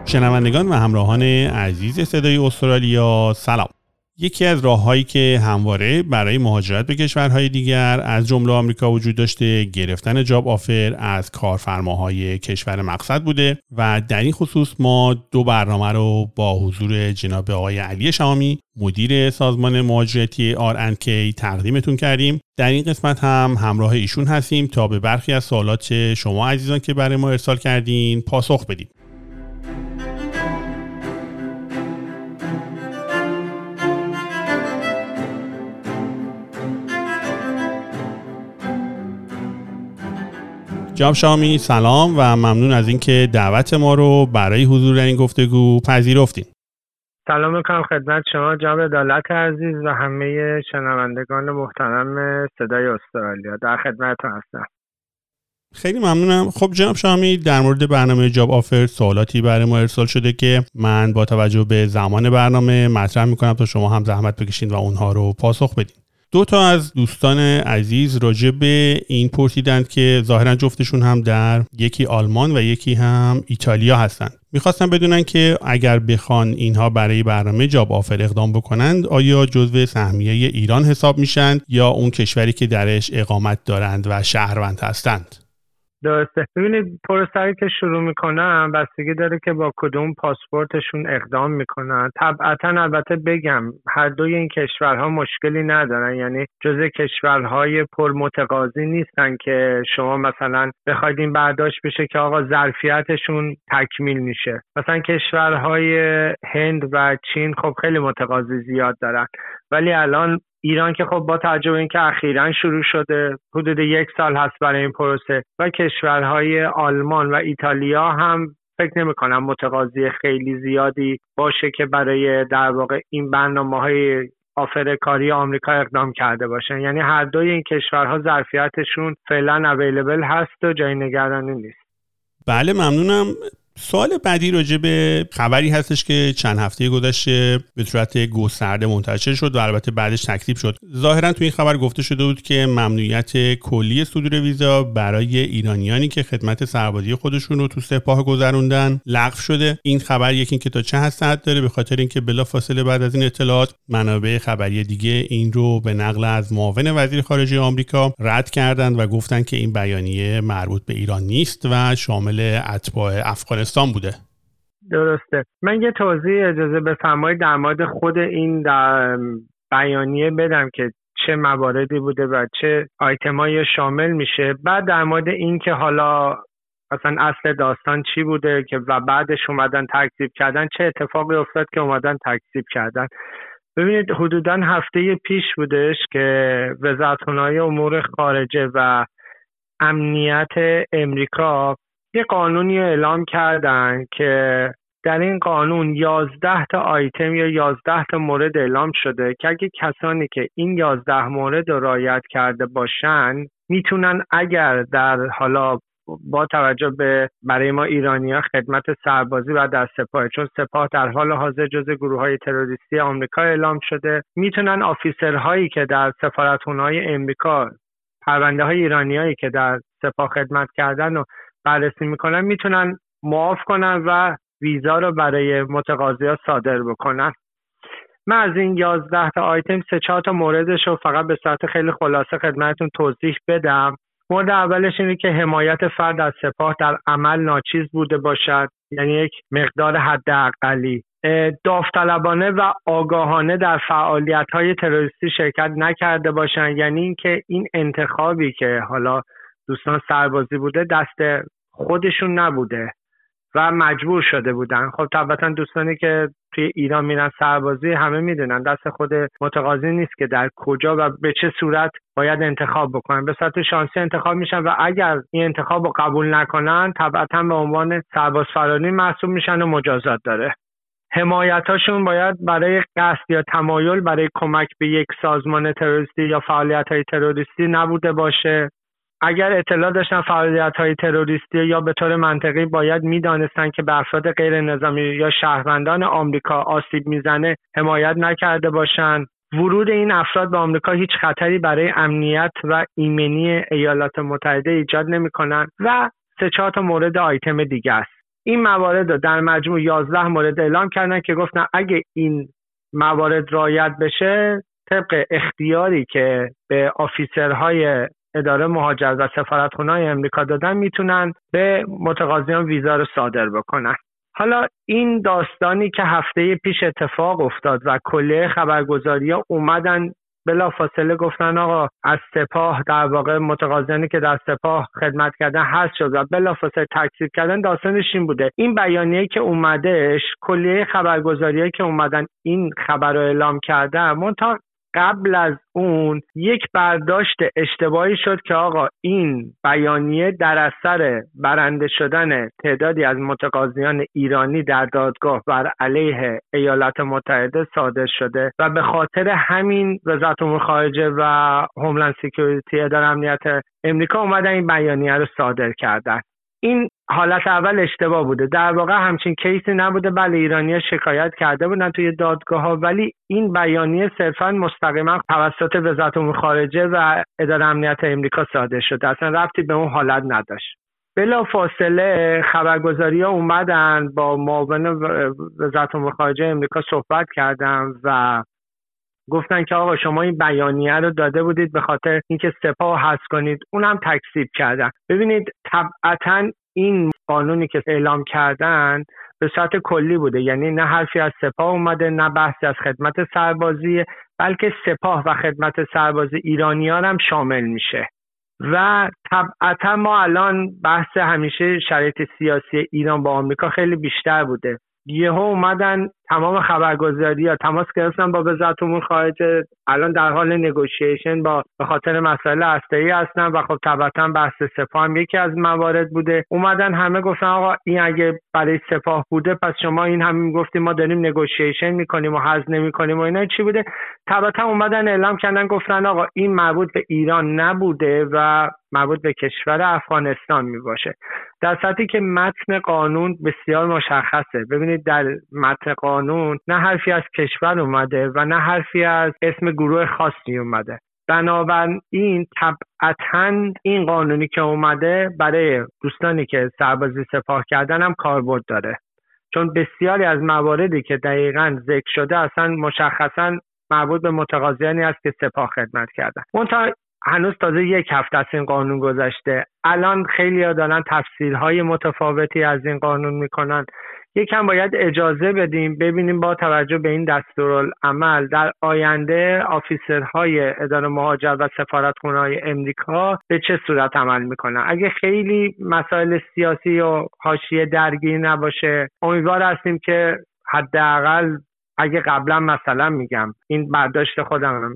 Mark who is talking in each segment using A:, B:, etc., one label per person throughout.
A: شنوندگان و همراهان عزیز صدای استرالیا، سلام. یکی از راه‌هایی که همواره برای مهاجرت به کشورهای دیگر از جمله آمریکا وجود داشته گرفتن جاب آفر از کارفرماهای کشور مقصد بوده و در این خصوص ما 2 برنامه رو با حضور جناب آقای علی شامی مدیر سازمان مهاجرتی R&K تقدیمتون کردیم. در این قسمت هم همراه ایشون هستیم تا به برخی از سوالات شما عزیزان که برای ما ارسال کردین پاسخ بدیم. جناب شامی سلام و ممنون از اینکه دعوت ما رو برای حضور در این گفتگو پذیرفتین.
B: سلام میکنم خدمت شما جناب عدالت عزیز و همه شنوندگان محترم صدای استرالیا. در خدمتتون هستم.
A: خیلی ممنونم. خب جناب شامی، در مورد برنامه جاب آفر سوالاتی برای ما ارسال شده که من با توجه به زمان برنامه مطرح میکنم تا شما هم زحمت بکشین و اونها رو پاسخ بدین. 2 از دوستان عزیز راجع به این پرسیدند که ظاهرا جفتشون هم در یکی آلمان و یکی هم ایتالیا هستند. میخواستم بدونن که اگر بخوان اینها برای برنامه جاب آفر اقدام بکنند آیا جزو سهمیه ایران حساب میشن یا اون کشوری که درش اقامت دارند و شهروند هستند؟
B: درسته. ببینید پروسه‌ای که شروع میکنن بستگی داره که با کدوم پاسپورتشون اقدام میکنن. طبعا البته بگم هر دوی این کشورها مشکلی ندارن، یعنی جزء کشورهای پرمتقاضی نیستن که شما مثلا بخواید این برداشت بشه که آقا ظرفیتشون تکمیل میشه. مثلا کشورهای هند و چین خب خیلی متقاضی زیاد دارن، ولی الان ایران که خب با توجه به اینکه اخیراً شروع شده حدود 1 سال هست برای این پروسه و کشورهای آلمان و ایتالیا هم فکر نمی‌کنم متقاضی خیلی زیادی باشه که برای در واقع این برنامه‌های آفر کاری آمریکا اقدام کرده باشن. یعنی هر دوی این کشورها ظرفیتشون فعلا اویلیبل هست و جای نگرانی نیست.
A: بله ممنونم. سوال بعدی راجع به خبری هستش که چند هفته گذشته به صورت گسترده منتشر شد و البته بعدش تکذیب شد. ظاهرا تو این خبر گفته شده بود که ممنوعیت کلی صدور ویزا برای ایرانیانی که خدمت سربازی خودشون رو تو سپاه گذروندن لغو شده. این خبر یکی که تا چه حد صحت داره، به خاطر اینکه بلافاصله بعد از این اطلاعات منابع خبری دیگه این رو به نقل از معاون وزیر خارجه آمریکا رد کردند و گفتن که این بیانیه مربوط به ایران نیست و شامل اتباع افغانستان بوده.
B: درسته. من یه توضیح اجازه بفرمایید در مورد خود این بیانیه بدم که چه مواردی بوده و چه آیتمایی شامل میشه. بعد در مورد این که حالا اصلا اصل داستان چی بوده که و بعدش اومدن تکذیب کردن، چه اتفاقی افتاد که اومدن تکذیب کردن. ببینید حدوداً هفته پیش بودش که وزارتخانه امور خارجه و امنیت امریکا یه قانونی اعلام کردن که در این قانون 11 تا آیتم یا 11 تا مورد اعلام شده که اگه کسانی که این 11 مورد رو رعایت کرده باشن میتونن اگر در حالا با توجه به برای ما ایرانی‌ها خدمت سربازی و در سپاه، چون سپاه در حال حاضر جزو گروه‌های تروریستی آمریکا اعلام شده، میتونن آفیسرهایی که در سفارتخانه‌های امریکا پرونده‌های ایرانیایی که در سپاه خدمت کردن و بررسی میکنن میتونن معاف کنن و ویزا رو برای متقاضی‌ها صادر بکنن. من از این 11 تا آیتم 3-4 تا موردش رو فقط به صورت خیلی خلاصه خدمتتون توضیح بدم. مورد اولش اینه که حمایت فرد از سپاه در عمل ناچیز بوده باشد، یعنی یک مقدار حداقلی. داوطلبانه و آگاهانه در فعالیت‌های تروریستی شرکت نکرده باشند، یعنی اینکه این انتخابی که حالا دوستان سربازی بوده دست خودشون نبوده و مجبور شده بودن. خب طبعا دوستانی که توی ایران میرن سربازی همه میدونن دست خود متقاضی نیست که در کجا و به چه صورت باید انتخاب بکنن. به صورت شانسی انتخاب میشن و اگر این انتخاب رو قبول نکنن طبعا به عنوان سرباز فراری محسوب میشن و مجازات داره. حمایتاشون باید برای قصد یا تمایل برای کمک به یک سازمان تروریستی یا فعالیت‌های تروریستی نبوده باشه. اگر اطلاع داشتن فعالیت‌های تروریستی یا به طور منطقی باید می‌دانستن که به افراد غیر نظامی یا شهروندان آمریکا آسیب میزنه حمایت نکرده باشند. ورود این افراد به آمریکا هیچ خطری برای امنیت و ایمنی ایالات متحده ایجاد نمی‌کنند و 3-4 تا مورد آیتم دیگه است. این موارد رو در مجموع 11 مورد اعلام کردن که گفتن اگه این موارد رعایت بشه طبق اختیاری که به آفیسرهای اداره مهاجرت و سفارتخونه‌های امریکا دادن میتونن به متقاضیان ویزا رو صادر بکنن. حالا این داستانی که هفته پیش اتفاق افتاد و کلیه خبرگزاری‌ها اومدن بلافاصله گفتن آقا از سپاه در واقع متقاضیانی که در سپاه خدمت کردن حذف شد و بلافاصله تکذیب کردن، داستانش این بوده. این بیانیه‌ای که اومدهش کلیه خبرگزاری‌هایی که اومدن این خبر رو اعلام کردن، منتها قبل از اون یک برداشت اشتباهی شد که آقا این بیانیه در اثر برنده شدن تعدادی از متقاضیان ایرانی در دادگاه بر علیه ایالات متحده صادر شده و به خاطر همین وزارت امور خارجه و هوملند سکیوریتی اداره امنیت امریکا اومدن این بیانیه رو صادر کردن. این حالت اول اشتباه بوده. در واقع همچین کیسی نبوده. بله ایرانی‌ها شکایت کرده بودن توی دادگاه‌ها، ولی این بیانیه صرفاً مستقیما توسط وزارت امور خارجه و اداره امنیت امریکا صادر شده، اصلا ربطی به اون حالت نداشت. بلافاصله خبرگزاری‌ها اومدن با معاون وزارت امور خارجه امریکا صحبت کردن و گفتن که آقا شما این بیانیه رو داده بودید به خاطر اینکه سپاه حذف کنید، اونم تکذیب کردن. ببینید طبعاً این قانونی که اعلام کردن به صورت کلی بوده، یعنی نه حرفی از سپاه اومده نه بحثی از خدمت سربازی، بلکه سپاه و خدمت سربازی ایرانیان هم شامل میشه. و طبعا ما الان بحث همیشه شرایط سیاسی ایران با آمریکا خیلی بیشتر بوده. یهو اومدن تمام خبرگزاری‌ها تماس گرفتن با وزارت امور خارجه، الان در حال نگوشیشن به خاطر مسائل هسته‌ای هستن و خب طبعا بحث سپاه هم یکی از موارد بوده. اومدن همه گفتن آقا این اگه برای سپاه بوده پس شما این هم میگفتیم ما داریم نگوشیشن میکنیم و حذف نمیکنیم و اینا چی بوده. طبعا اومدن اعلام کردن گفتن آقا این مربوط به ایران نبوده و مربوط به کشور افغانستان میباشه، در صورتی که متن قانون بسیار مشخصه. ببینید در متن قانون نه حرفی از کشور اومده و نه حرفی از اسم گروه خاصی اومده. بنابراین طبعاً این قانونی که اومده برای دوستانی که سربازی سپاه کردن هم کاربرد داره، چون بسیاری از مواردی که دقیقاً ذکر شده اصلا مشخصاً مربوط به متقاضیانی است که سپاه خدمت کردن. منتها هنوز تازه یک هفته از این قانون گذشته. الان خیلی‌ها دارن تفسیرهای متفاوتی از این قانون میکنن. یکم باید اجازه بدیم ببینیم با توجه به این دستورالعمل در آینده آفیسرهای اداره مهاجرت و سفارتخونه‌های امریکا به چه صورت عمل میکنن. اگه خیلی مسائل سیاسی و حاشیه درگیر نباشه، امیدوار هستیم که حداقل اگه قبلا مثلا میگم این برداشت خودم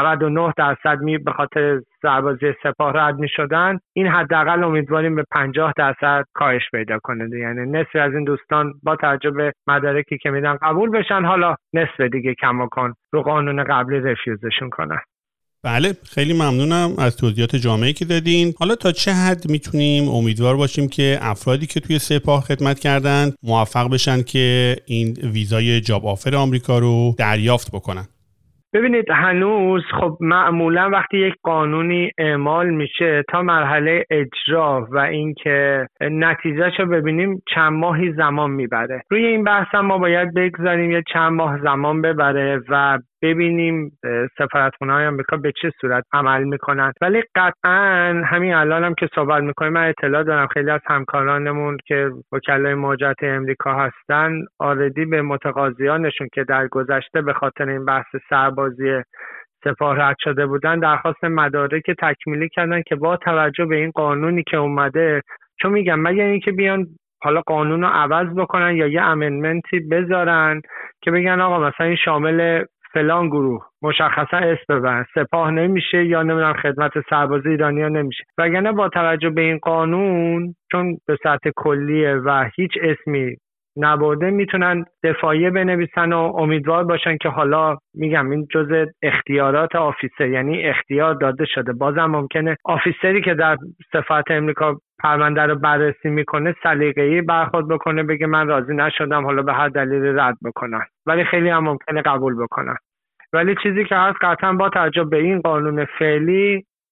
B: 99% به خاطر سربازی سپاه رد می شدن، این حداقل امیدواریم به 50% کاهش پیدا کنه. یعنی نصف از این دوستان با توجه به مدارکی که میدن قبول بشن، حالا نصف دیگه کماکان رو قانون قبلی رفیوزشون کنن.
A: بله، خیلی ممنونم از توضیحات جامعی که دادین. حالا تا چه حد میتونیم امیدوار باشیم که افرادی که توی سپاه خدمت کردن موفق بشن که این ویزای جاب آفر آمریکا رو دریافت بکنن؟
B: ببینید هنوز خب معمولا وقتی یک قانونی اعمال میشه تا مرحله اجرا و اینکه نتیجهشو ببینیم چند ماهی زمان میبره. روی این بحث هم ما باید بگذاریم یه چند ماه زمان ببره و ببینیم سفارتخونه‌های آمریکا به چه صورت عمل میکنن. ولی قطعاً همین الان هم که صحبت میکنیم من اطلاع دارم خیلی از همکارانمون که وکلای مهاجرت امریکا هستن آردی به متقاضیانشون که در گذشته به خاطر این بحث سربازی سپاه رد شده بودن درخواست مدارک تکمیلی کردن که با توجه به این قانونی که اومده، چون میگم مگر اینکه بیان حالا قانون رو عوض بکنن یا یه امندمنتی بذارن که بگن آقا مثلا این شامل فلان گروه مشخصا اسم ببرن، سپاه نمیشه یا نمیدونم خدمت سربازی ایرانی‌ها نمیشه. وگرنه با توجه به این قانون چون به سطح کلیه و هیچ اسمی نبوده میتونن دفاعیه بنویسن و امیدوار باشن که حالا میگم این جزء اختیارات آفیسر، یعنی اختیار داده شده. بازم ممکنه آفیسری که در سفارت امریکا پرونده رو بررسی میکنه سلیقه‌ای برخورد بکنه بگه من راضی نشدم، حالا به هر دلیلی رد بکنن، ولی خیلی هم ممکنه قبول بکنن. ولی چیزی که هست قطعا با توجه به این قانون فعلی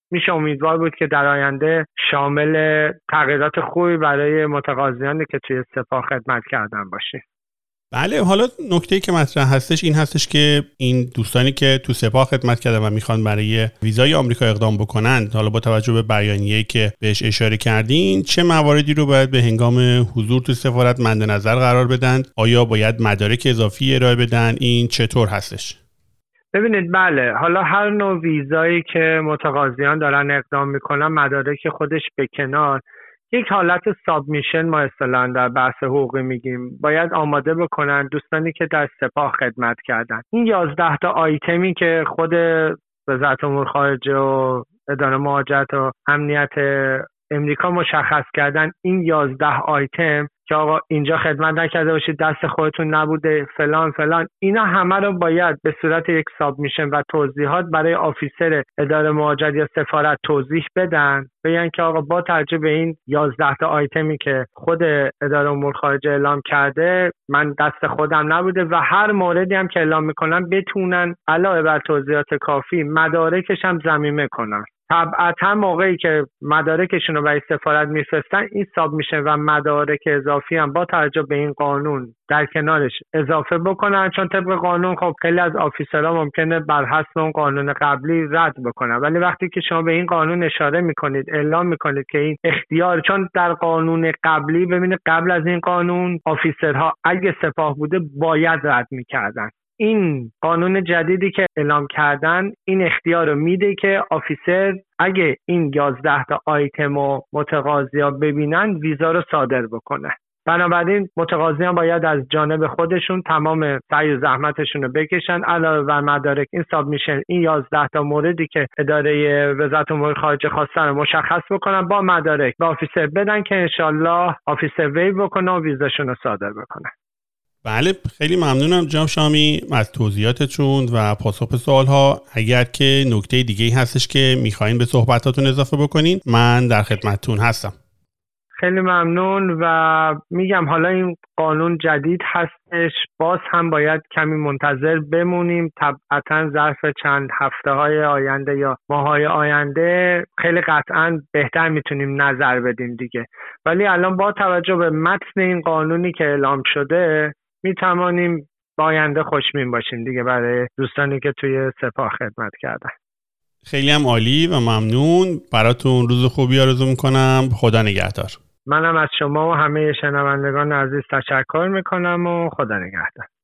B: میشه امیدوار بود که در آینده شامل تغییرات خوبی برای متقاضیانی که توی سپاه خدمت کردن باشه.
A: بله، حالا نکته‌ای که مطرح هستش این هستش که این دوستانی که تو سپاه خدمت کردن و میخوان برای ویزای آمریکا اقدام بکنن، حالا با توجه به بیانیه‌ای که بهش اشاره کردین، چه مواردی رو باید به هنگام حضور تو سفارت مد نظر قرار بدن؟ آیا باید مدارک اضافی ارائه بدن؟ این چطور هستش؟
B: ببینید، بله، حالا هر نوع ویزایی که متقاضیان دارن اقدام میکنن، مدارک خودش به کنار، یک حالت سابمیشن ما اصطلاحاً در بحث حقوقی میگیم باید آماده بکنن دوستانی که در سپاه خدمت کردن. این 11 تا آیتمی که خود وزارت امور خارجه و اداره مهاجرت و امنیت امریکا مشخص کردن، این 11 آیتم که آقا اینجا خدمت نکرده باشید، دست خودتون نبوده، فلان فلان، اینا همه رو باید به صورت یک سابمیشن و توضیحات برای آفیسر اداره مهاجرت یا سفارت توضیح بدن، بگن که آقا با توجه به این 11 تا آیتمی که خود اداره امور خارجه اعلام کرده، من دست خودم نبوده و هر موردی هم که اعلام میکنن بتونن علاوه بر توضیحات کافی مدارکش هم ضمیمه کنن. طبعا موقعی که مدارکشون رو برای سفارت میفرستن، این سابمیشن و مدارک اضافی هم با توجه به این قانون در کنارش اضافه بکنن، چون طبق قانون خب خیلی از آفیسرها ممکنه بر حسب اون قانون قبلی رد بکنن، ولی وقتی که شما به این قانون اشاره میکنید، اعلام میکنید که این اختیار، چون در قانون قبلی ببینید قبل از این قانون آفیسرها اگه سپاه بوده باید رد میکردن، این قانون جدیدی که اعلام کردن این اختیار رو میده که آفیسر اگه این 11 تا آیتم و متقاضیا ببینن ویزا رو صادر بکنه. بنابراین متقاضیان باید از جانب خودشون تمام سعی و زحمتشون رو بکشن، علاوه بر مدارک این سابمیشن، این 11 تا موردی که اداره وزارت امور خارجه خواستن رو مشخص بکنن، با مدارک به آفیسر بدن که انشالله آفیسر ویو بکنه و ویزاشون رو صادر بکنه.
A: بله، خیلی ممنونم جناب شامی از توضیحاتتون و پاسخ به سوالها. اگر که نکته دیگه‌ای هستش که می‌خواین به صحبتاتون اضافه بکنین، من در خدمتتون هستم.
B: خیلی ممنون و میگم حالا این قانون جدید هستش، باز هم باید کمی منتظر بمونیم. طبعاً ظرف چند هفته‌های آینده یا ماه‌های آینده خیلی قطعاً بهتر میتونیم نظر بدیم دیگه، ولی الان با توجه به متن این قانونی که اعلام شده میتوانیم با آینده خوشبین باشیم دیگه برای دوستانی که توی سپاه خدمت کردن.
A: خیلی هم عالی و ممنون. براتون روز خوبی آرزو میکنم. خدا نگهدار.
B: منم از شما و همه شنوندگان عزیز تشکر میکنم و خدا نگهدار.